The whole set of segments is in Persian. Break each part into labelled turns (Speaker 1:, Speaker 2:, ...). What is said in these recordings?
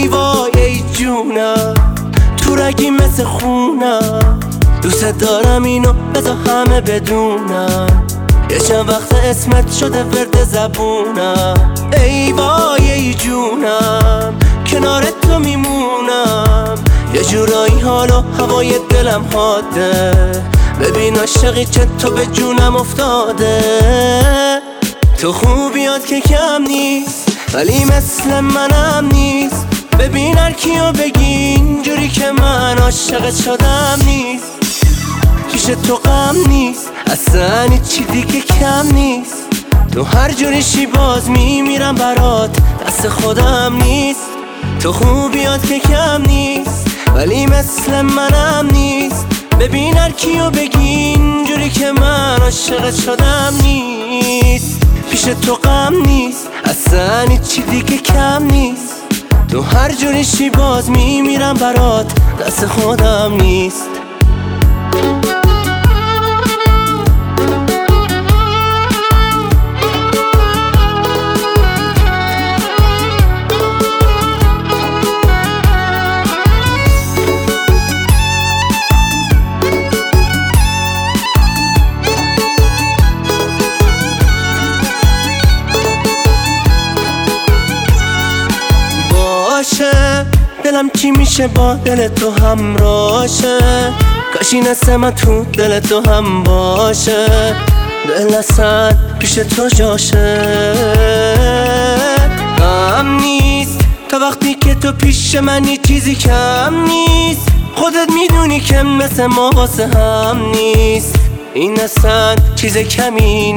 Speaker 1: ای وای ای جونم، تو رگی مثل خونم، دوست دارم اینو بذار همه بدونم، یه چند وقت اسمت شده ورد زبونم. ای وای ای جونم، کنار تو میمونم، یه جورایی حالا هوای دلم حاده، ببین عاشقی چه تو به جونم افتاده. تو خوبیات که کم نیست ولی مثل منم نیست، ببین هر کیو بگی اینجوری که من عاشقت شدم نیست. پیش تو غم نیست اصلا هیچی دیگه کم نیست، تو هر جوریشی باز میمیرم برات، دست خودم نیست. تو خوبیات که کم نیست ولی مثل منم نیست، ببین هر کیو بگی اینجوری که من عاشقت شدم نیست. پیش تو غم نیست اصلا هیچی دیگه کم نیست، تو هر جوریشی باز میمیرم برات، دست خودم نیست. دلم چی میشه با دل تو همراشه، کاش این اصلا من تو دل تو هم باشه، دل اصلا پیش تو جاشه. غم نیست تا وقتی که تو پیش منی چیزی کم نیست، خودت میدونی که مثل ما واسه هم نیست، این اصلا چیز کمی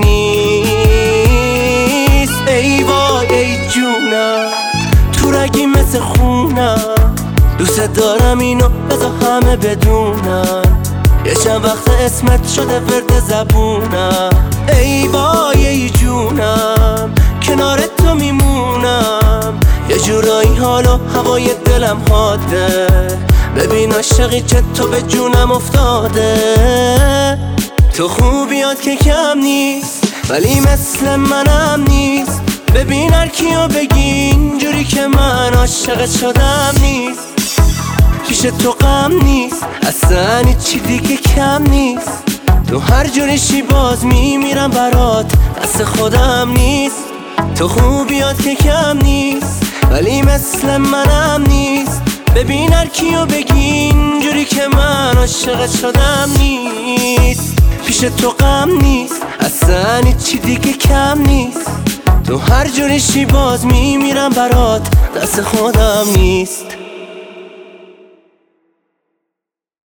Speaker 1: نیست. ای وای ای جونم، تو رگی مثل خونم، دوست دارم اینو بذار همه بدونم، یه چند وقت اسمت شده ورد زبونم. ای وای ای جونم، کنار تو میمونم، یه جورایی حالا هوای دلم حاده، ببین عاشقی چه تو به جونم افتاده. تو خوبیات که کم نیست ولی مثل منم نیست، ببین هر کیو بگی اینجوری که من عاشقت شدم نیست. پیش تو غم نیست اصلا هیچی دیگه کم نیست، تو هر جوریشی باز میمیرم برات، دست خودم نیست. تو خوبیات که کم نیست ولی مثل منم نیست، ببین هر کیو بگی اینجوری که من عاشقت شدم نیست. پیش تو غم نیست اصلا هیچی دیگه کم نیست، تو هر جوریشی باز میمیرم برات، دست خودم نیست.